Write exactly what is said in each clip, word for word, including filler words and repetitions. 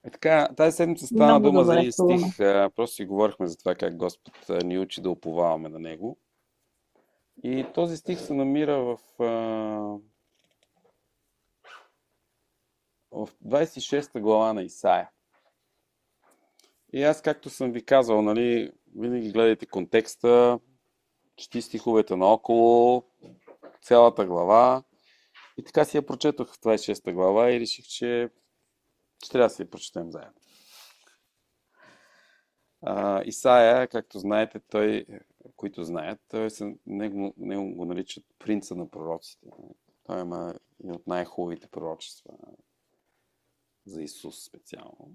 Е така, тази седмица стана Много дума за добре, един струваме. стих. а, Просто си говорихме за това как Господ а, ни учи да уповаваме на Него. И този стих се намира в, а, в двадесет и шеста глава на Исаия. И аз, както съм ви казал, нали, винаги гледайте контекста, чети стиховете наоколо, цялата глава. И така си я прочетох в двадесет и шеста глава и реших, че ще трябва да си я прочетем заедно. А, Исаия, както знаете, той, които знаят, той се, него, него го наричат принца на пророците. Той има и от най-хубавите пророчества за Исус специално.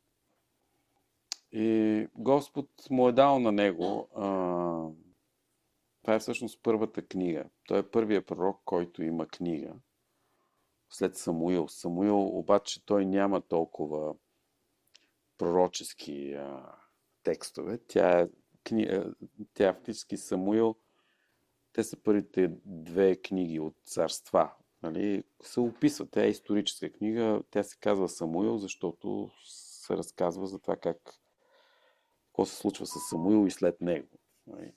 И Господ му е дал на него. А, това е всъщност първата книга. Той е първият пророк, който има книга. След Самуил. Самуил обаче той няма толкова пророчески а, текстове. Тя е книга, тя фактически Самуил. Те са първите две книги от царства. Нали, се описва. Тя е историческа книга. Тя се казва Самуил, защото се разказва за това как какво се случва с Самуил и след него. Нали.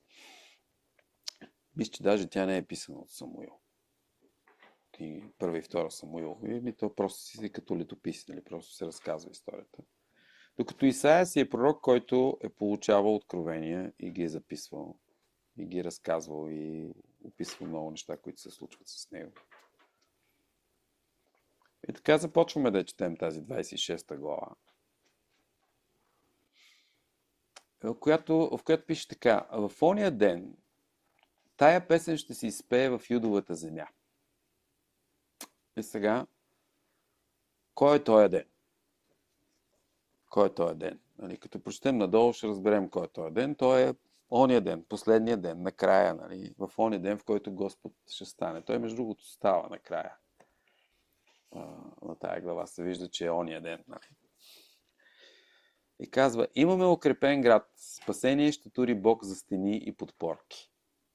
Мисля, че даже тя не е писана от Самуил. И първа и втора Самуил. И то просто си като летопис, нали, просто се разказва историята. Докато Исаия си е пророк, който е получавал откровения и ги е записвал. И ги е разказвал и описвал много неща, които се случват с него. И така започваме да четем тази двадесет и шеста глава, в която, в която пише така: в ония ден тая песен ще се изпее в Юдовата земя. И сега, кой е този ден? Кой е този ден? Нали, като прочетем надолу, ще разберем кой е този ден. Той е ония ден, последния ден, накрая, нали, в ония ден, в който Господ ще стане. Той, между другото, става накрая. А, на тая глава се вижда, че е ония ден. Нали. И казва: имаме укрепен град, спасение ще тури Бог за стени и подпорки.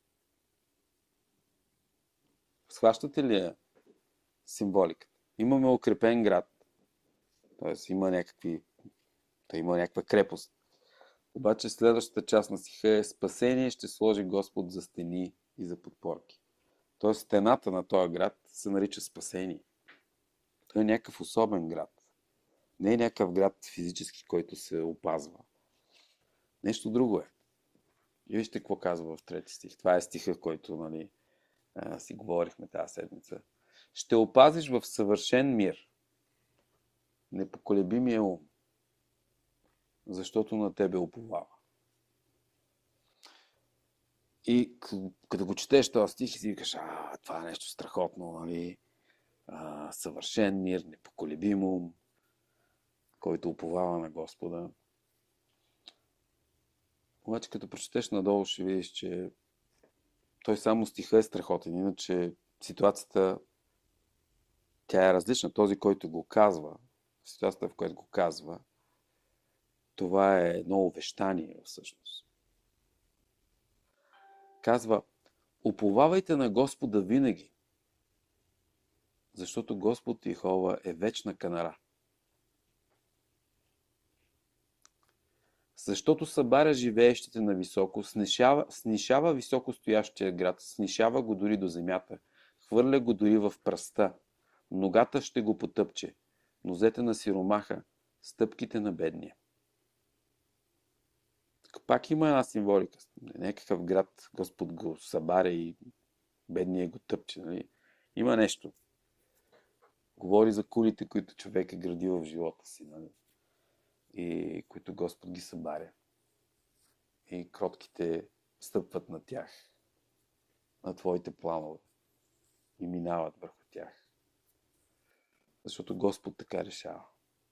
Схващате ли я символиката? Имаме укрепен град. Тоест има някакви... Той има някаква крепост. Обаче следващата част на стиха е: спасение ще сложи Господ за стени и за подпорки. Тоест стената на този град се нарича спасение. Той е някакъв особен град. Не е някакъв град физически, който се опазва. Нещо друго е. И вижте какво казва в трети стих. Това е стиха, който, нали, си говорихме тази седмица. Ще опазиш в съвършен мир непоколебимия ум, защото на тебе уповава. И като го четеш този стих и си викаш: а, това е нещо страхотно, нали? А, съвършен мир, непоколебим ум, който уповава на Господа. Обаче като прочетеш надолу, ще видиш, че той само стиха е страхотен, иначе ситуацията тя е различна. Този, който го казва, ситуацията, в която го казва, това е едно увещание всъщност. Казва: уповавайте на Господа винаги, защото Господ Йехова е вечна канара. Защото събаря живеещите на високо, снишава, снишава високо стоящия град, снишава го дори до земята, хвърля го дори в пръста. Ногата ще го потъпче, нозете на сиромаха, стъпките на бедния. Пак има една символика. Някакъв град Господ го събаря и бедния го тъпче. Нали? Има нещо. Говори за кулите, които човек е градил в живота си. Нали? И които Господ ги събаря. И кротките стъпват на тях, на твоите планове и минават върху тях. Защото Господ така решава.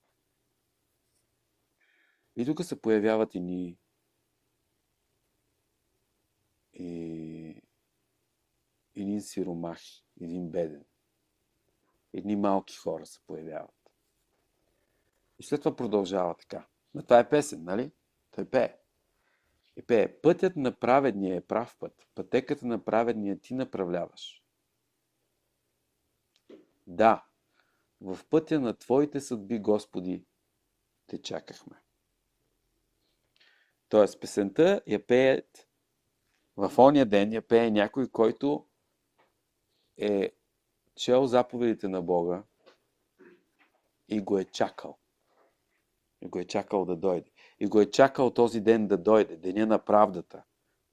И тук се появяват едни и един сиромах, един беден. Едни малки хора се появяват. И след това продължава така. Но това е песен, нали? Той пее. И пее: пътят на праведния е прав път. Пътеката на праведния ти направляваш. Да, в пътя на твоите съдби, Господи, те чакахме. Тоест, песента я пеят в ония ден, я пее някой, който е чел заповедите на Бога и го е чакал. И го е чакал да дойде. И го е чакал този ден да дойде, деня на правдата.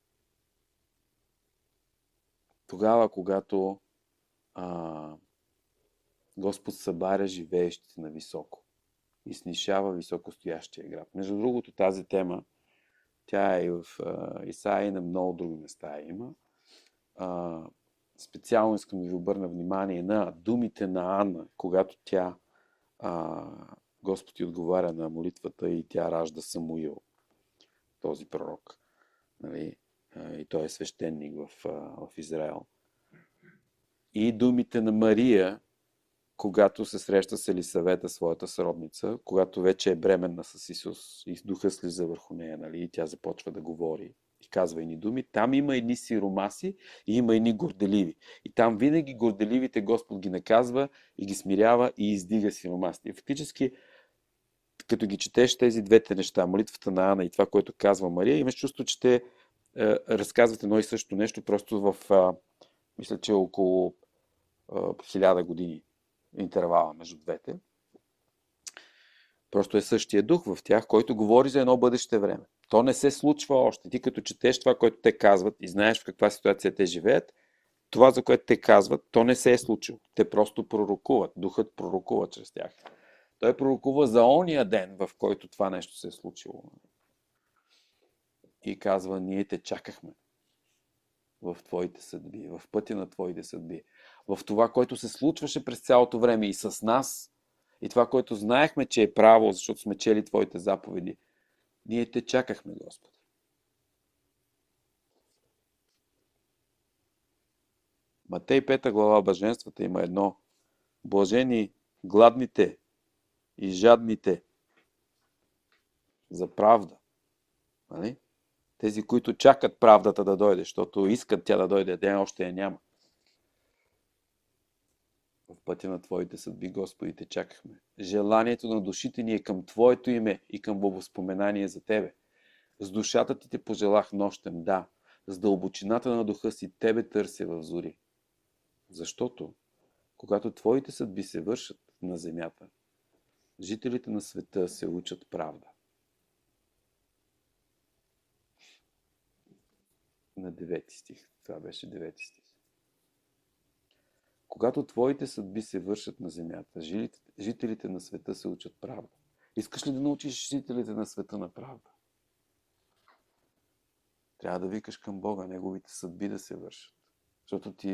Тогава, когато а, Господ събаря живеещите на високо и снишава високостоящия град. Между другото, тази тема, тя е и в а, Исаия и на много други места има. А, специално искам да ви обърна внимание на думите на Анна, когато тя а, Господ ти отговаря на молитвата и тя ражда Самуил, този пророк. Нали? И той е свещеник в, в Израел. И думите на Мария, когато се среща с Елисавета, своята сродница, когато вече е бременна с Исус и духа слиза върху нея, нали? И тя започва да говори и казва едни думи. Там има едни сиромаси и има едни горделиви. И там винаги горделивите Господ ги наказва и ги смирява и издига сиромасите. И фактически, като ги четеш тези двете неща, молитвата на Ана и това, което казва Мария, имаш чувство, че те е, разказват едно и също нещо, просто в, е, мисля, че около хиляда години интервала между двете. Просто е същия дух в тях, който говори за едно бъдеще време. То не се случва още. Ти като четеш това, което те казват и знаеш в каква ситуация те живеят, това, за което те казват, то не се е случило. Те просто пророкуват. Духът пророкува чрез тях. Той пророкува за ония ден, в който това нещо се е случило. И казва, ние те чакахме в твоите съдби, в пътя на твоите съдби, в това, което се случваше през цялото време и с нас, и това, което знаехме, че е право, защото сме чели твоите заповеди. Ние те чакахме, Господи. Матей пета глава, блаженствата, има едно. Блажени гладните и жадните за правда. Нали? Тези, които чакат правдата да дойде, защото искат тя да дойде, тя още я няма. В пътя на твоите съдби, Господи, те чакахме. Желанието на душите ни е към Твоето име и към благоспоменание за Тебе. С душата ти те пожелах нощем, да. С дълбочината на духа си Тебе търся в зори. Защото, когато Твоите съдби се вършат на земята, жителите на света се учат правда. На девети стих. Това беше девети стих. Когато твоите съдби се вършат на земята, жителите на света се учат правда. Искаш ли да научиш жителите на света на правда? Трябва да викаш към Бога, неговите съдби да се вършат. Защото ти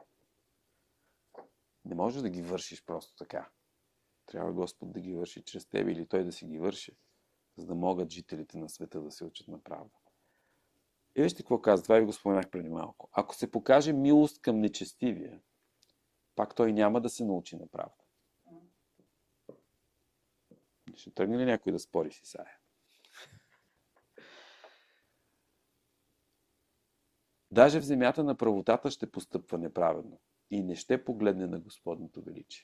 не можеш да ги вършиш просто така. Трябва Господ да ги върши чрез тебе или Той да си ги върши, за да могат жителите на света да се учат на правда. И вижте какво казва, това ви го споменах преди малко. Ако се покаже милост към нечестивия, пак той няма да се научи на правда. Ще тръгне ли някой да спори с Исаия? Даже в земята на правотата ще постъпва неправедно и не ще погледне на Господното величие.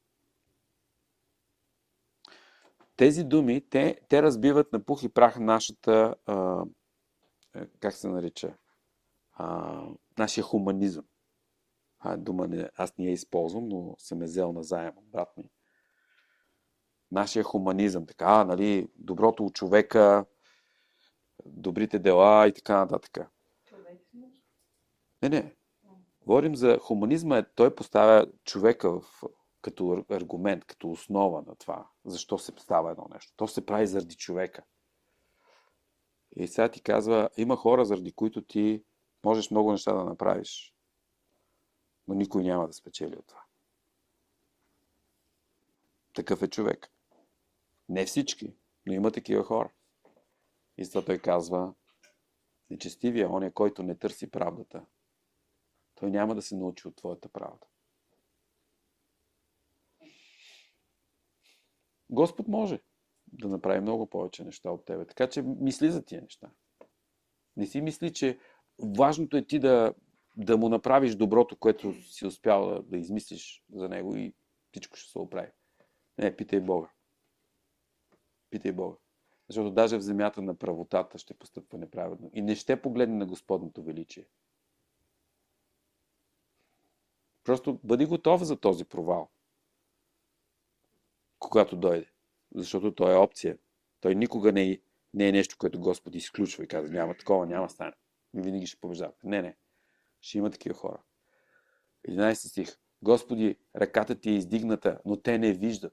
Тези думи, те, те разбиват на пух и прах нашата, а, как се нарича, а, нашия хуманизъм. А, дума не, аз не я използвам, но съм е взел назаем от брат ми. Нашия хуманизъм, така, а, нали, доброто от човека, добрите дела и така нататък. Не, не. Говорим за хуманизма, той поставя човека в, като аргумент, като основа на това, защо се става едно нещо. То се прави заради човека. И сега ти казва, има хора, заради които ти можеш много неща да направиш, но никой няма да спечели от това. Такъв е човек. Не всички, но има такива хора. И затова той казва, нечестивия, он е, който не търси правдата. Той няма да се научи от твоята правда. Господ може да направи много повече неща от тебе. Така че мисли за тия неща. Не си мисли, че важното е ти да, да му направиш доброто, което си успял да, да измислиш за него и всичко ще се оправи. Не, питай Бога. Питай Бога. Защото даже в земята на правотата ще постъпва неправедно. И не ще погледне на Господното величие. Просто бъди готов за този провал. Когато дойде. Защото той е опция. Той никога не е, не е нещо, което Господ изключва и казва, няма такова, няма стане. И винаги ще побеждавате. Не, не. Ще има такива хора. единайсети стих. Господи, ръката ти е издигната, но те не виждат.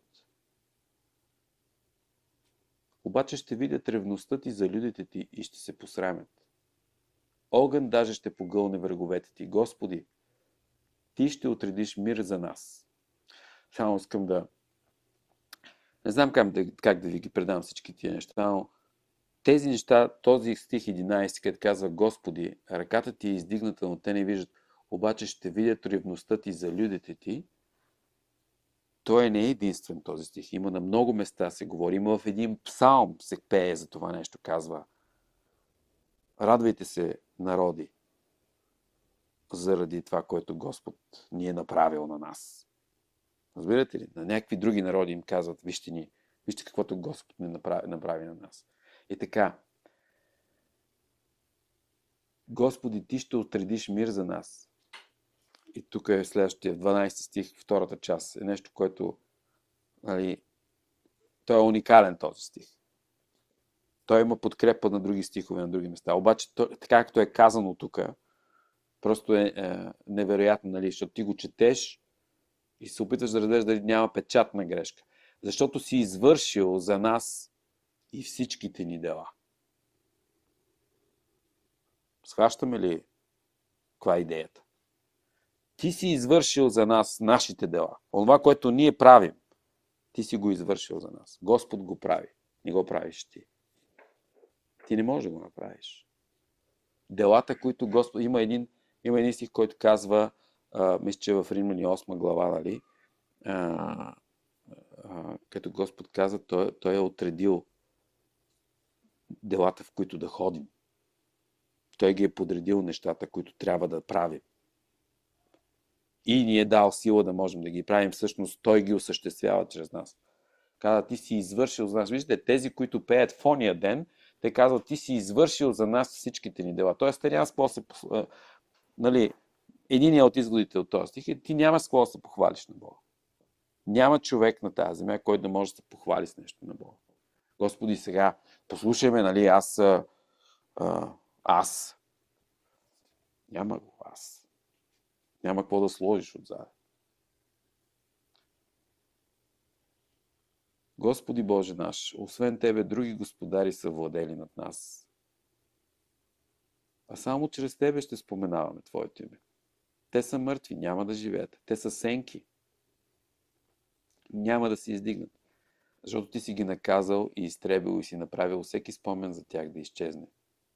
Обаче ще видят ревността ти за людите ти и ще се посрамят. Огън даже ще погълне враговете ти. Господи, ти ще отредиш мир за нас. Само искам да... Не знам как да, как да ви ги предам всички тия неща, но тези неща, този стих единайсети, където казва Господи, ръката ти е издигната, но те не виждат, обаче ще видят ревността ти за людите ти. Той не е единствен този стих. Има на много места се говори. Има в един псалм се пее за това нещо, казва. Радвайте се, народи, заради това, което Господ ни е направил на нас. Разбирате ли? На някакви други народи им казват, вижте ни, вижте каквото Господ ни направи, направи на нас. И така, Господи, ти ще отредиш мир за нас. И тук е следващия, дванайсети стих, втората част. Е нещо, което, нали, той е уникален този стих. Той има подкрепа на други стихове, на други места. Обаче, той, така както е казано тук, просто е, е невероятно, нали, защото ти го четеш и се опитваш да разбереш дали няма печатна грешка. Защото си извършил за нас и всичките ни дела. Схващаме ли каква е идеята? Ти си извършил за нас нашите дела. Онова, което ние правим, ти си го извършил за нас. Господ го прави. Не го правиш ти. Ти не можеш да го направиш. Делата, които Господ... Има един, има един стих, който казва, а, мисля, че в Римляни осма глава, нали, а, а, като Господ казва, той, той е отредил делата, в които да ходим. Той ги е подредил нещата, които трябва да правим. И ни е дал сила да можем да ги правим. Всъщност той ги осъществява чрез нас. Казва, ти си извършил за нас. Виждате, тези, които пеят в ония ден, те казват, ти си извършил за нас всичките ни дела. Тоест, те няма с какво се... Нали, единият от изгодите от този стих е, ти няма с какво да се похвалиш на Бога. Няма човек на тази земя, който да може да се похвали с нещо на Бога. Господи, сега, послушай ме, нали, аз... А, аз. Няма го аз. Няма какво да сложиш отзад. Господи Боже наш, освен Тебе, други господари са владели над нас. А само чрез Тебе ще споменаваме Твоето име. Те са мъртви, няма да живеят. Те са сенки. Няма да се издигнат. Защото Ти си ги наказал и изтребил и си направил всеки спомен за тях да изчезне.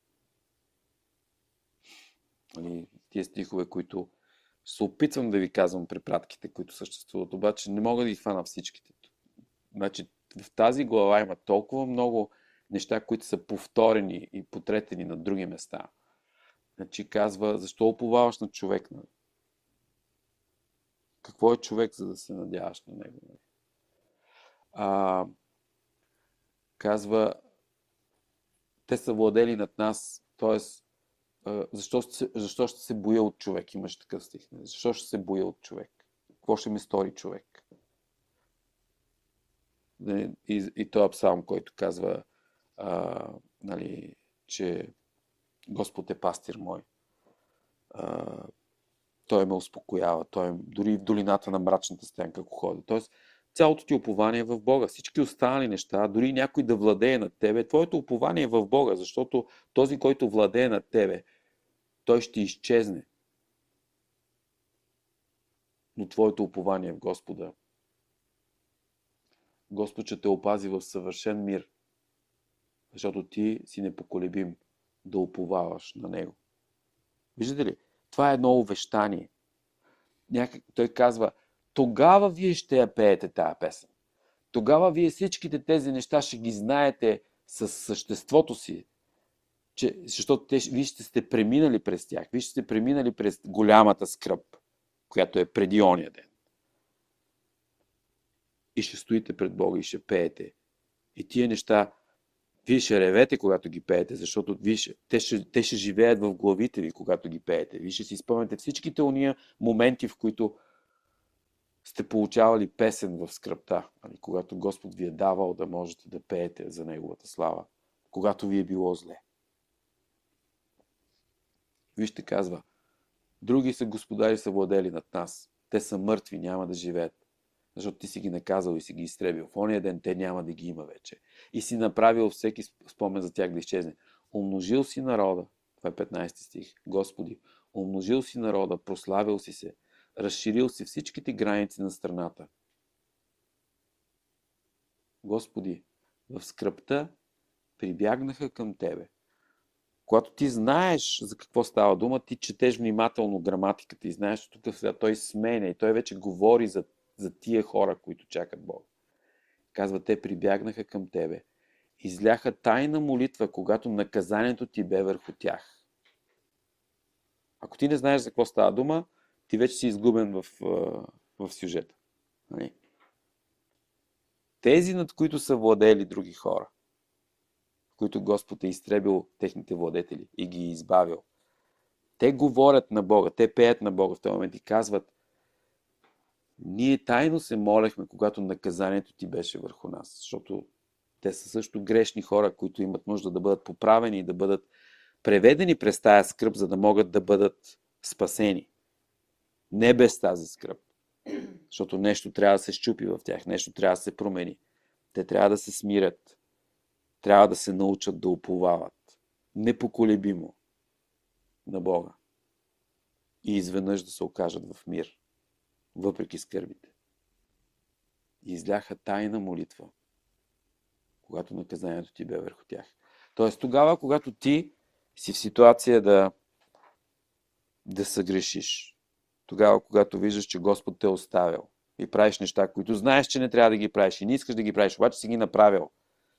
Тия стихове, които се опитвам да ви казвам препратките, които съществуват, обаче не мога да ги хвана всичките. Значи, в тази глава има толкова много неща, които са повторени и потретени на други места. Значи казва, защо уповаваш на човек? Какво е човек, за да се надяваш на него? А, казва, те са владели над нас, т.е. Защо, защо ще се боя от човек? Имаш такъв стих. Защо ще се боя от човек? Какво ще ми стори човек? И, и този псалм, който казва, а, нали, че Господ е пастир мой. А, той ме успокоява. Той, дори в долината на мрачната стенка, ако ходи. Тоест, цялото ти упование е в Бога. Всички останали неща, дори някой да владее над тебе, твоето упование е в Бога, защото този, който владее над тебе, той ще изчезне. Но твоето упование е в Господа. Господ ще те опази в съвършен мир, защото ти си непоколебим да уповаваш на Него. Виждате ли? Това е едно увещание. Някак... Той казва, тогава вие ще я пеете тая песен. Тогава вие всичките тези неща ще ги знаете със съществото си, че, защото те, вие ще сте преминали през тях, вие ще сте преминали през голямата скръб, която е преди ония ден. И ще стоите пред Бога и ще пеете И тия неща, вие ще ревете, когато ги пеете, защото вие, те, ще, те ще живеят в главите ви, когато ги пеете. Вие ще си спомняте всичките уния моменти, в които сте получавали песен в скръпта, когато Господ ви е давал да можете да пеете за Неговата слава, когато ви е било зле. Вижте, казва, други са господари, са владели над нас. Те са мъртви, няма да живеят. Защото ти си ги наказал и си ги изтребил. В ония ден те няма да ги има вече. И си направил всеки спомен за тях да изчезне. Умножил си народа, това е петнайсети стих, Господи, умножил си народа, прославил си се, разширил си всичките граници на страната. Господи, в скръпта прибягнаха към Тебе. Когато ти знаеш за какво става дума, ти четеш внимателно граматиката и знаеш, че тук сега той сменя и той вече говори за, за тия хора, които чакат Бога. Казва, те прибягнаха към Тебе. Изляха тайна молитва, когато наказанието ти бе върху тях. Ако ти не знаеш за какво става дума, ти вече си изгубен в, в сюжета. Нали? Тези, над които са владели други хора, които Господ е изтребил техните владетели и ги е избавил, те говорят на Бога, те пеят на Бога в този момент и казват, ние тайно се молехме, когато наказанието ти беше върху нас, защото те са също грешни хора, които имат нужда да бъдат поправени и да бъдат преведени през тая скръб, за да могат да бъдат спасени. Не без тази скръб. Защото нещо трябва да се счупи в тях, нещо трябва да се промени. Те трябва да се смирят. Трябва да се научат да уповават. Непоколебимо на Бога. И изведнъж да се окажат в мир. Въпреки скърбите. И изляха тайна молитва, когато наказанието ти бе върху тях. Тоест тогава, когато ти си в ситуация да, да съгрешиш, тогава, когато виждаш, че Господ те е оставил и правиш неща, които знаеш, че не трябва да ги правиш и не искаш да ги правиш, обаче си ги направил,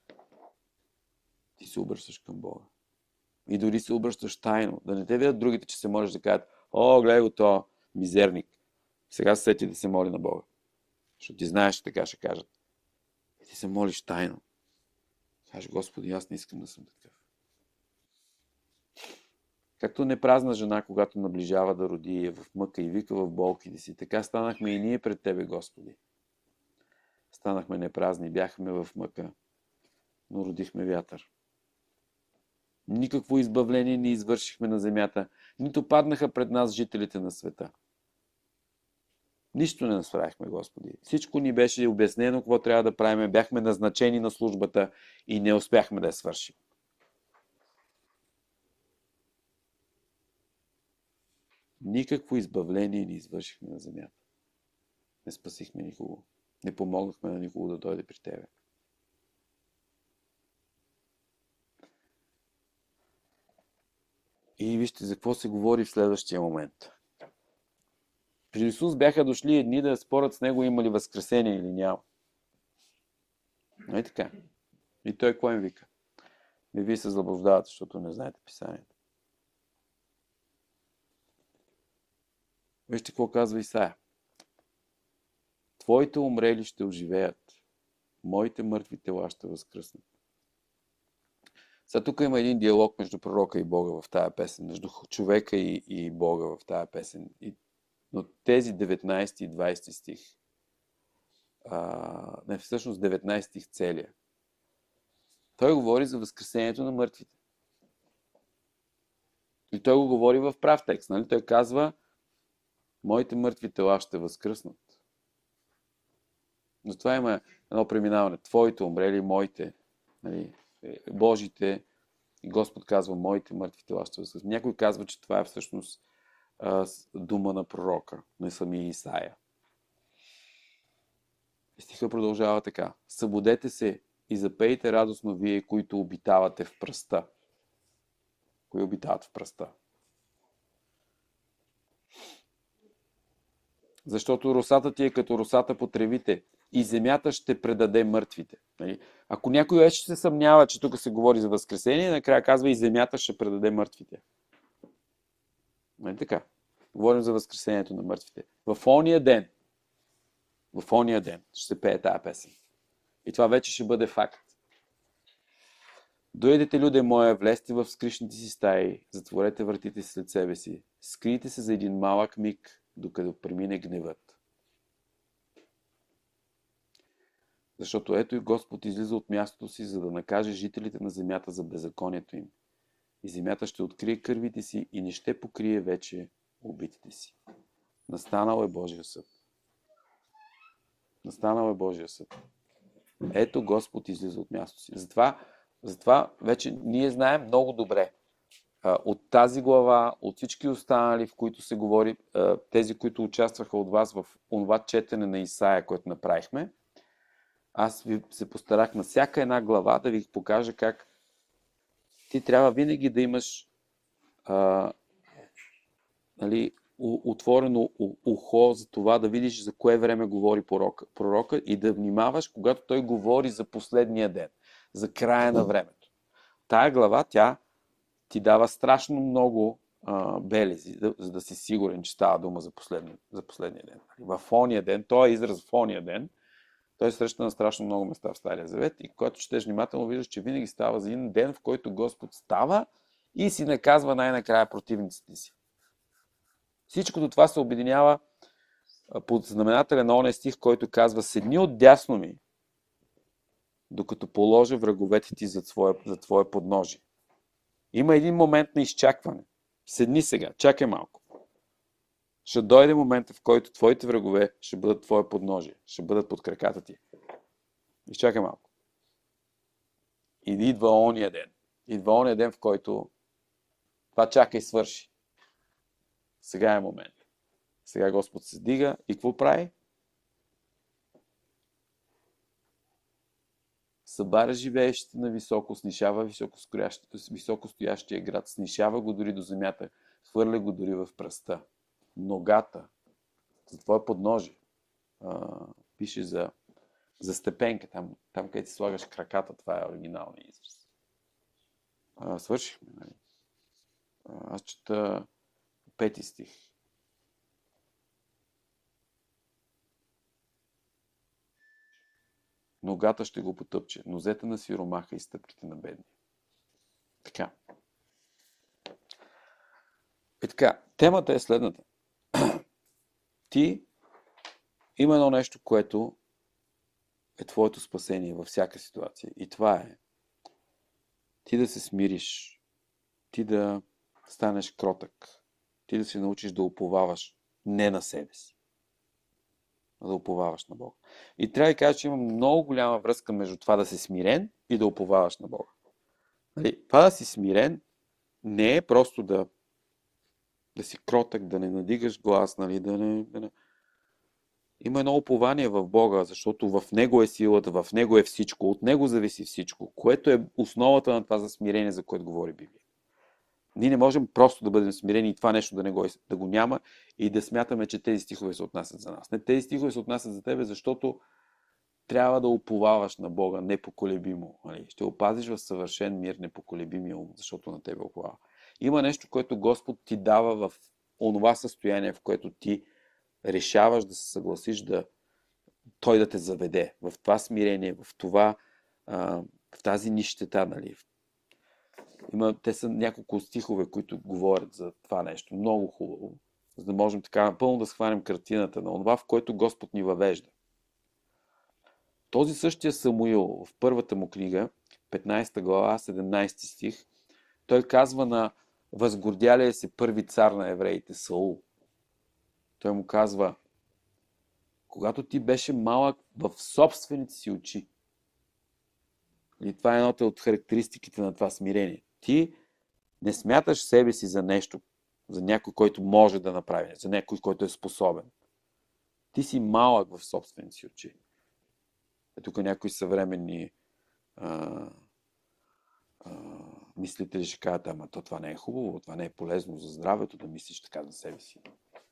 ти се обръщаш към Бога. И дори се обръщаш тайно, да не те видят другите, че се можеш да кажат, о, гледай го то, мизерник. Сега се сети да се моли на Бога. Защото ти знаеш, че така ще кажат. И ти се молиш тайно. Кажеш, Господи, аз не искам да съм такъв. Както непразна жена, когато наближава да роди, е в мъка и вика в болките си, така станахме и ние пред Тебе, Господи. Станахме непразни, бяхме в мъка, но родихме вятър. Никакво избавление не извършихме на земята, нито паднаха пред нас жителите на света. Нищо не насправихме, Господи. Всичко ни беше обяснено какво трябва да правим, бяхме назначени на службата и не успяхме да я свършим. Никакво избавление не извършихме на земята. Не спасихме никого. Не помогнахме на никого да дойде при Тебе. И вижте за какво се говори в следващия момент. При Исус бяха дошли едни да спорят с Него има ли възкресение или няма. Но и така. И Той какво им вика? Не вие се заблуждавате, защото не знаете Писанието. Вижте какво казва Исаия. Твоите умрели ще оживеят. Моите мъртви тела ще възкръснат. Сега тук има един диалог между пророка и Бога в тая песен, между човека и, и Бога в тая песен. И, но тези деветнайсети и двайсети стих, а, не всъщност деветнайсети стих целия, той говори за възкресението на мъртвите. И той го говори в прав текст. Нали? Той казва, моите мъртви тела ще възкръснат. Но това има едно преминаване. Твоите умрели, моите, нали? Божите. И Господ казва, моите мъртви тела ще възкръснат. Някой казва, че това е всъщност а, дума на пророка, на самия Исаия. И стиха продължава така. Събудете се и запейте радостно вие, които обитавате в пръста. Кои обитават в пръста? Защото росата ти е като росата по тревите и земята ще предаде мъртвите. Нали? Ако някой вече се съмнява, че тук се говори за възкресение, накрая казва и земята ще предаде мъртвите. Нали така? Говорим за възкресението на мъртвите. В ония ден, в ония ден ще се пее тая песен. И това вече ще бъде факт. Дойдете, люде моя, влезте в скришните си стаи, затворете вратите си след себе си, скрийте се за един малък миг, докато премине гневът. Защото ето и Господ излиза от мястото си, за да накаже жителите на земята за беззаконието им. И земята ще открие кървите си и не ще покрие вече убитите си. Настанал е Божия съд. Настанал е Божия съд. Ето Господ излиза от мястото си. Затова, затова вече ние знаем много добре от тази глава, от всички останали, в които се говори, тези, които участваха от вас в онова четене на Исаия, което направихме, аз ви се постарах на всяка една глава да ви покажа как ти трябва винаги да имаш а, нали, отворено ухо за това да видиш за кое време говори пророка, пророка и да внимаваш, когато той говори за последния ден, за края на времето. Тая глава, тя ти дава страшно много а, белези, да, за да си сигурен, че става дума за, последния, за последния ден. В ония ден, той е израз в ония ден, той среща на страшно много места в Стария Завет и когато четеш внимателно, виждаш, че винаги става за един ден, в който Господ става и си наказва най-накрая противниците си. Всичкото това се обединява под знаменателя на ония стих, който казва: седни отдясно ми, докато положа враговете ти за твое, за твое подножие. Има един момент на изчакване. Седни сега, чакай малко. Ще дойде момента, в който твоите врагове ще бъдат твое подножие, ще бъдат под краката ти. Изчакай малко. И идва ония ден. Идва ония ден, в който това чака и свърши. Сега е момент. Сега Господ се дига и какво прави? Събаря живеещите на високо, снишава високостоящия град, снишава го дори до земята, хвърля го дори в пръста. Ногата, за твое подножие. А, пише за, за степенка, там, там където си слагаш краката, това е оригиналният израз. А, свършихме, нали? А, аз чета пети стих. Ногата ще го потъпче, нозете на сиромаха и стъпките на бедни. Така. И така, темата е следната. Ти има едно нещо, което е твоето спасение във всяка ситуация. И това е ти да се смириш, ти да станеш кротък, ти да се научиш да уповаваш не на себе си, а да уповаваш на Бога. И трябва да кажа, че има много голяма връзка между това да си смирен и да уповаваш на Бога. Нали, това да си смирен не е просто да, да си кротък, да не надигаш глас, нали, да не... Да не... Има едно упование в Бога, защото в Него е силата, в Него е всичко, от Него зависи всичко, което е основата на това за смирение, за което говори Библия. Ние не можем просто да бъдем смирени и това нещо да, не го, да го няма и да смятаме, че тези стихове се отнасят за нас. Не, тези стихове се отнасят за тебе, защото трябва да уповаваш на Бога непоколебимо. Нали? Ще опазиш в съвършен мир непоколебимия ум, защото на тебе уповава. Има нещо, което Господ ти дава в онова състояние, в което ти решаваш да се съгласиш да Той да те заведе. В това смирение, в това, а, в тази нищета, нали? Има, те са няколко стихове, които говорят за това нещо. Много хубаво. За да можем така напълно да схванем картината на това, в което Господ ни въвежда. Този същия Самуил в първата му книга, петнайсета глава, седемнайсети стих, той казва на възгордялия се първи цар на евреите, Саул. Той му казва: когато ти беше малък в собствените си очи. И това е едната от характеристиките на това смирение. Ти не смяташ себе си за нещо, за някой, който може да направи, за някой, който е способен. Ти си малък в собствените си очи. Е, тук някои съвременни а, а, мислители ще кажат: ама то това не е хубаво, това не е полезно за здравето да мислиш така за себе си.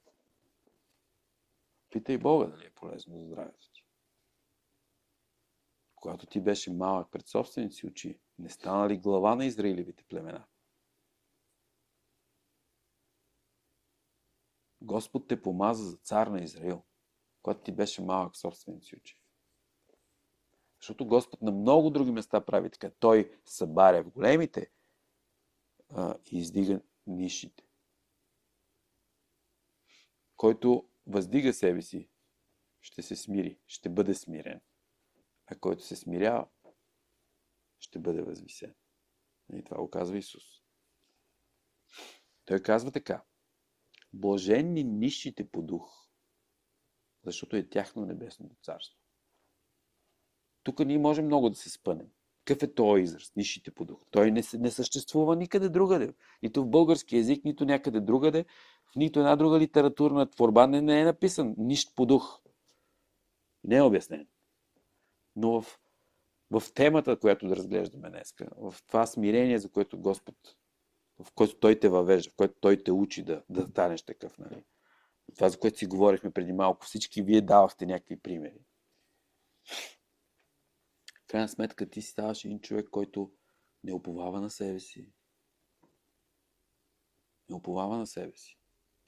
Питай Бога дали е полезно за здравето ти. Когато ти беше малък пред собствените си очи, не стана ли глава на Израилевите племена? Господ те помаза за цар на Израил, когато ти беше малък в собствените си очи. Защото Господ на много други места прави така. Той събаря в големите а, и издига нишите. Който въздига себе си, ще се смири, ще бъде смирен. А който се смирява, ще бъде възвисен. И това го казва Исус. Той казва така. Блаженни нищите по дух, защото е тяхно небесното царство. Тук ние можем много да се спънем. Какъв е този израз? Нищите по дух. Той не, не съществува никъде другаде. Нито в български език, нито някъде другаде. В нито една друга литературна творба не, не е написан нищо по дух. Не е обяснен. Но в, в темата, която да разглеждаме днес, в това смирение, за което Господ, в което Той те въвежда, в което Той те учи да, да станеш такъв. Нали? Това, за което си говорихме преди малко, всички вие давахте някакви примери. В крайна сметка ти си ставаш един човек, който не уповава на себе си. Не уповава на себе си.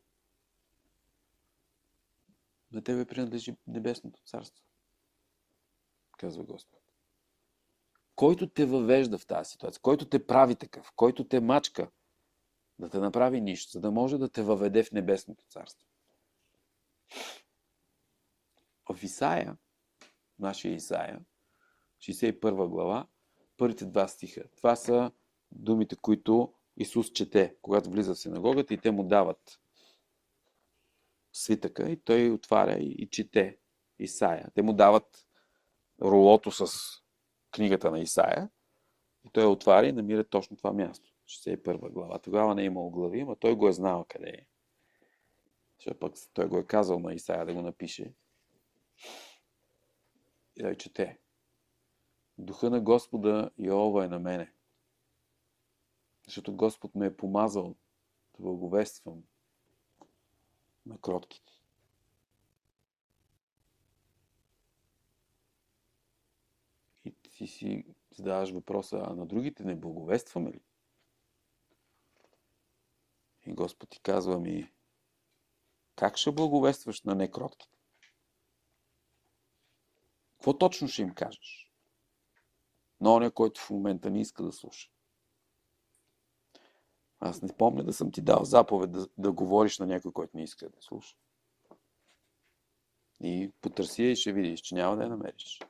На тебе принадлежи небесното царство, казва Господ. Който те въвежда в тази ситуация, който те прави такъв, който те мачка да те направи нищо, за да може да те въведе в небесното царство. В Исаия, нашия Исаия, шейсет и първа глава, първите два стиха. Това са думите, които Исус чете, когато влиза в синагогата и те му дават свитъка и той отваря и, и чете Исаия. Те му дават рулото с книгата на Исаия и той отваря и намира точно това място. шейсет и първа глава. Тогава не е имал глави, но той го е знал къде е. Защото пък той го е казал на Исаия да го напише. И да чете. Духа на Господа Йehова е на мене. Защото Господ ме е помазал да благовествам на кротките. И ти си задаваш въпроса, а на другите не благовестваме ли? И Господ ти казва ми, как ще благовестваш на некротките? Какво точно ще им кажеш? На оня, който в момента не иска да слуша. Аз не помня да съм ти дал заповед да, да говориш на някой, който не иска да слуша. И потърси и ще видиш, че няма да я намериш.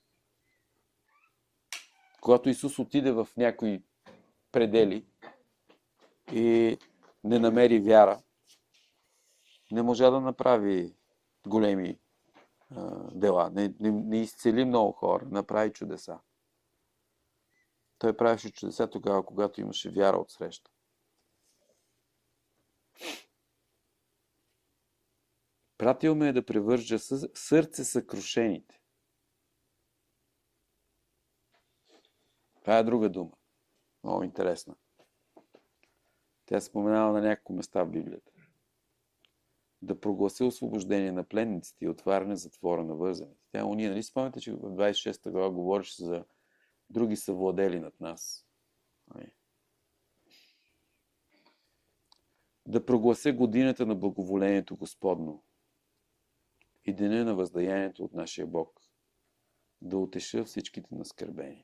Когато Исус отиде в някои предели и не намери вяра, не можа да направи големи а, дела. Не, не, не изцели много хора, направи чудеса. Той правеше чудеса тогава, когато имаше вяра от среща. Пратил ме е да превържа сърце съкрушените. Това е друга дума. Много интересна. Тя се споменава на няколко места в Библията. Да прогласи освобождение на пленниците и отваряне затвора на вързаните. Тя уния, нали спомняте, че в двадесет и шеста глава говориш за други са владели над нас. Да проглася годината на благоволението Господно и деня на въздаянието от нашия Бог. Да утеша всичките наскърбени.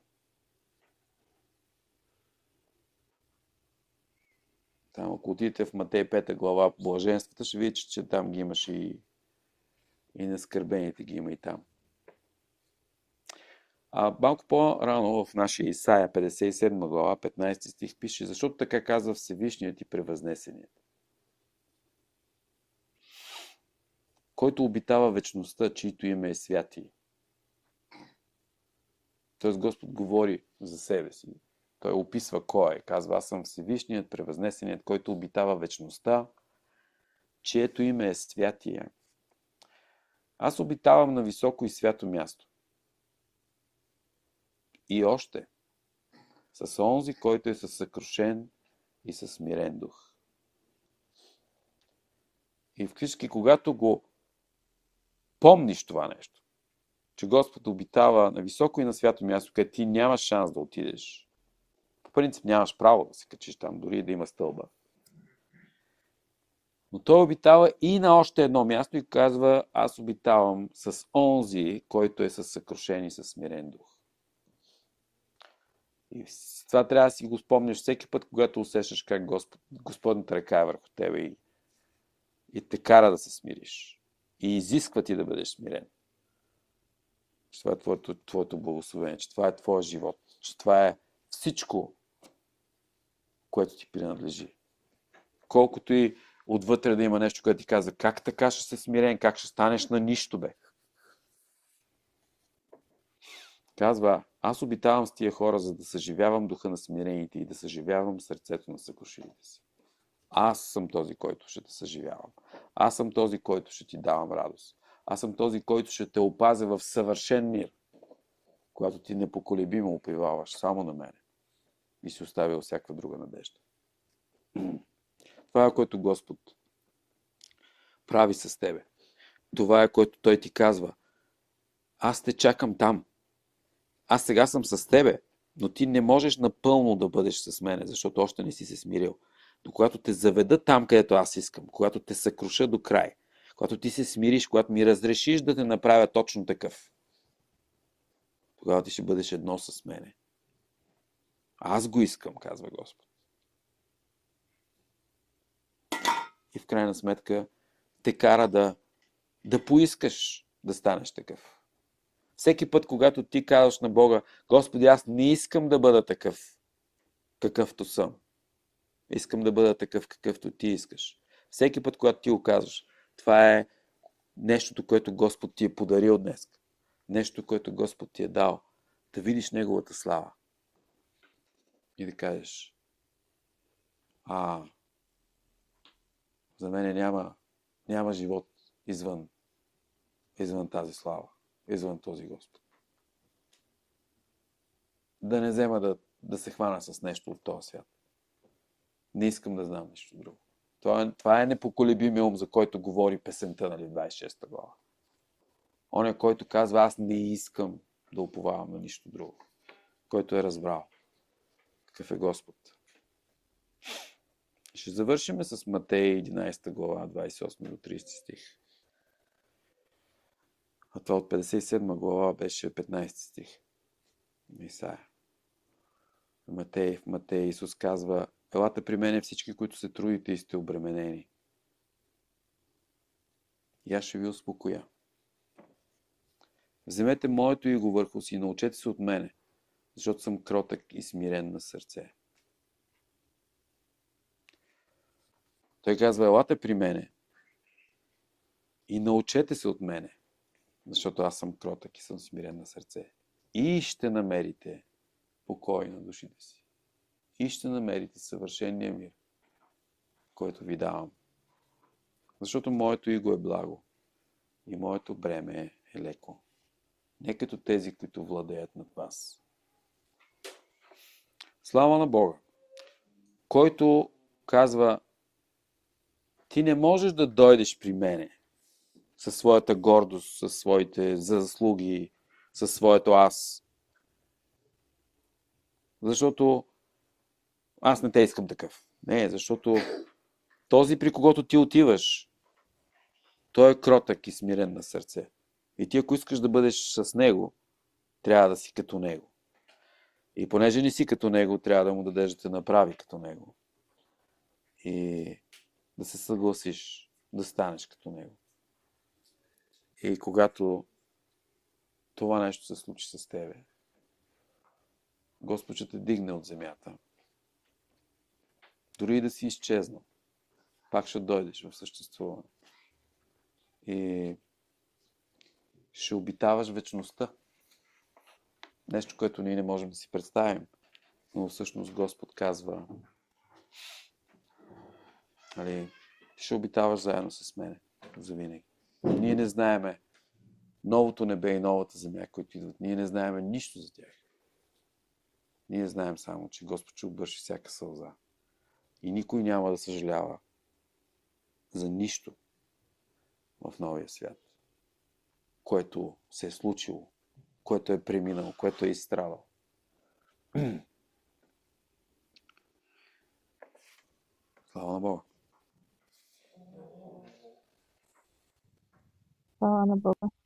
Там, ако отидете в Матей пета глава блаженствата, ще видите, че там ги имаш и, и наскърбените ги има и там. А малко по-рано в нашия Исаия петдесет и седма глава, петнадесети стих пише, защото така казва Всевишният и превъзнесеният, който обитава вечността, чието име е святи. Тоест Господ говори за себе си. Той описва кой е. Казва, аз съм Всевишният, превъзнесеният, който обитава вечността, чието име е святия. Аз обитавам на високо и свято място. И още, с онзи, който е със съкрушен и със смирен дух. И всички, когато го помниш това нещо, че Господ обитава на високо и на свято място, където ти нямаш шанс да отидеш, по принцип нямаш право да се качиш там, дори да има стълба. Но той обитава и на още едно място и казва, аз обитавам с онзи, който е със съкрушен и със смирен дух. И това трябва да си го спомняш всеки път, когато усещаш как Господ, Господната ръка е върху тебе и, и те кара да се смириш. И изисква ти да бъдеш смирен. Че това е твоето, твоето благословение, че това е твоя живот, че това е всичко, което ти принадлежи. Колкото и отвътре да има нещо, което ти казва, как така ще се смирен, как ще станеш на нищо, бе. Казва, аз обитавам с тия хора, за да съживявам духа на смирените и да съживявам сърцето на съкрушилите си. Аз съм този, който ще те съживявам. Аз съм този, който ще ти давам радост. Аз съм този, който ще те опазя в съвършен мир, когато ти непоколебимо уповаваш само на мене и си оставил всякаква друга надежда. Това е, което Господ прави с тебе. Това е, което Той ти казва. Аз те чакам там. Аз сега съм с тебе, но ти не можеш напълно да бъдеш с мене, защото още не си се смирил. Но когато те заведа там, където аз искам, когато те съкруша до край, когато ти се смириш, когато ми разрешиш да те направя точно такъв, тогава ти ще бъдеш едно с мене. Аз го искам, казва Господ. И в крайна сметка те кара да, да поискаш да станеш такъв. Всеки път, когато ти казваш на Бога, Господи, аз не искам да бъда такъв, какъвто съм. Искам да бъда такъв, какъвто ти искаш. Всеки път, когато ти го казваш, това е нещото, което Господ ти е подарил днес. Нещо, което Господ ти е дал. Да видиш Неговата слава. И да кажеш, а, за мен няма, няма живот извън, извън тази слава, извън този Господ. Да не взема да, да се хвана с нещо от този свят. Не искам да знам нищо друго. Това е, това е непоколебимия ум, за който говори песента, нали, двайсет и шеста глава. Он е, който казва, аз не искам да уповавам на нищо друго. Който е разбрал какъв е Господ. Ще завършим с Матей единайсета глава, двайсет и осми до трийсети стих. А това от петдесет и седма глава беше петнайсети стих. Исаия. Матей, в Матей Исус казва, елате при мене всички, които се трудите и сте обременени. И аз ще ви успокоя. Вземете моето иго върху си и научете се от мене, защото съм кротък и смирен на сърце. Той казва, елате при мене и научете се от мене, защото аз съм кротък и съм смирен на сърце. И ще намерите покой на душите си. И ще намерите съвършения мир, който ви давам. Защото моето иго е благо и моето бреме е леко. Не като тези, които владеят над вас. Слава на Бога, който казва, ти не можеш да дойдеш при мене със своята гордост, със своите заслуги, със своето аз. Защото аз не те искам такъв. Не, защото този, при когото ти отиваш, той е кротък и смирен на сърце. И ти, ако искаш да бъдеш с него, трябва да си като него. И понеже не си като него, трябва да му дадеш да те направи като него. И да се съгласиш да станеш като него. И когато това нещо се случи с тебе, Господ ще те дигне от земята. Дори и да си изчезнал, пак ще дойдеш в съществуване. И ще обитаваш вечността. Нещо, което ние не можем да си представим. Но всъщност Господ казва, нали, ще обитаваш заедно с мене завинаги. Ние не знаеме новото небе и новата земя, които идват. Ние не знаеме нищо за тях. Ние знаем само, че Господ ще обърши всяка сълза. И никой няма да съжалява за нищо в новия свят, което се е случило, което е преминало, което е изстрадал. Слава на Бога! Слава на Бога.